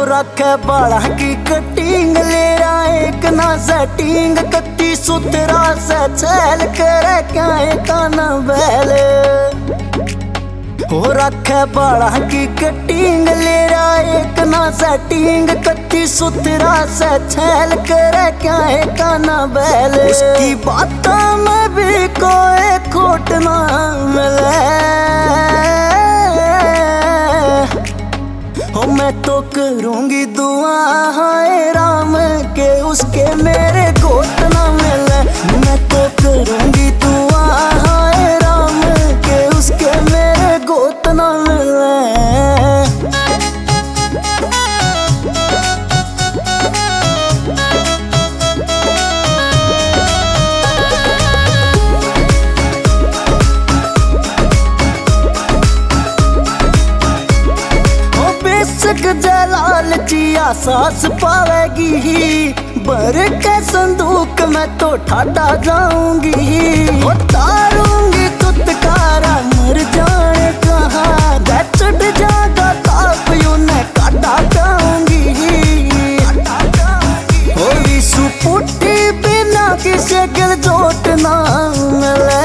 रखे बाला की कटिंग ले रहा एक ना सेटिंग कत्ती सुथरा से छैल करे क्या काना बैल हो रखे बाला की कटिंग ले रहा एक ना सेटिंग कत्ती सुथरा से छैल करे क्या काना बैल उसकी बातों में भी कोई खोट ना मिले हो मैं तो करूंगी दुआ हाय राम के उसके मेरे गोट ना मिले मैं तो करूंगी दुआ हाय राम के उसके मेरे गोट ना मिले जलाल चिया सांस पावेगी भर के संदूक में तो ठाटा जाऊंगी वो तारूंगी तुतकारा मर जाए कहाँ चढ़ जागा ताप यू ने काटा जाऊंगी हो विशु पुट्टी बिना किसे गिल जोट ना मिले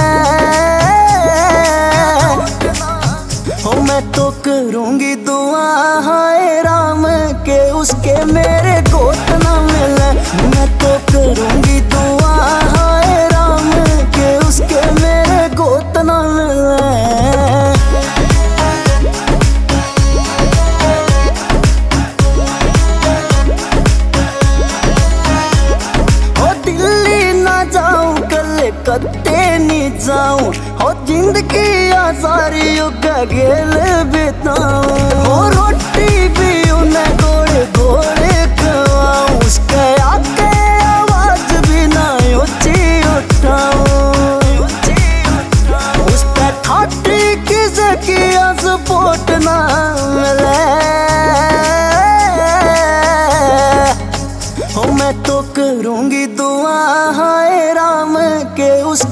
हो मैं तो करूंगी दुआ हाय राम के उसके मेरे गोट ना मिले मैं तो करूंगी दुआ हाय राम के उसके मेरे गोट ना मिले हो दिल्ली ना जाऊं कलकत्ते नहीं जाऊं हो जिंदगी सारी युग गेल बिताऊं हो रोटी भी उन्हें गोड़े गोड़े खवाऊं उसके आके आवाज भी ना ऊंची उठाऊं उस पे ठाठी किसे किया सपोर्ट ना मिले हो मैं तो करूंगी दुआ हाय राम के उस